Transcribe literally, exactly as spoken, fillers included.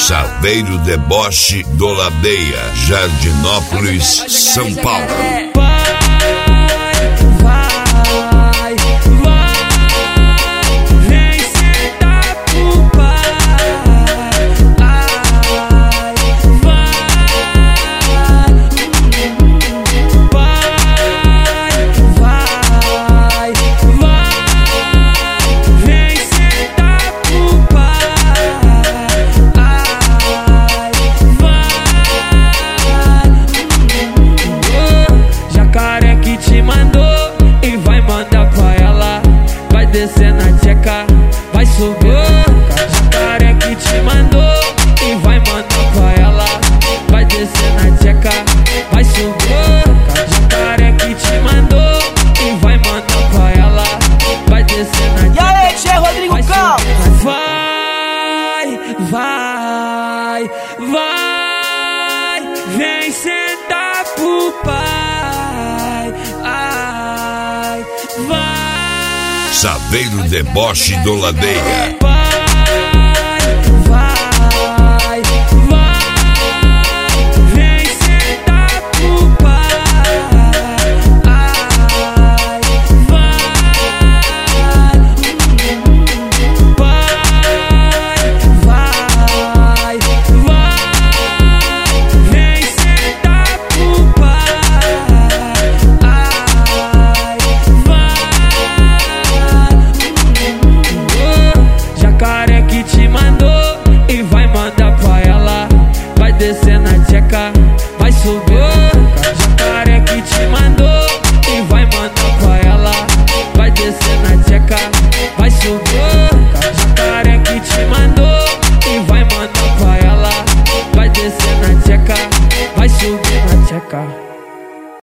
Saveiro Deboche do Ladeia, Jardinópolis, São Paulo. Descer na tcheca, vai subir. Jacaré que te mandou e vai mandar pra ela. Vai descer na tcheca, vai subir. Jacaré que te mandou e vai mandar pra ela. Vai descer na tcheca. E aí, Tchê Rodrigo Campos? Vai, vai, vai, vem sentar pro pai. Ai, vai. Saveiro Deboche do Ladeia.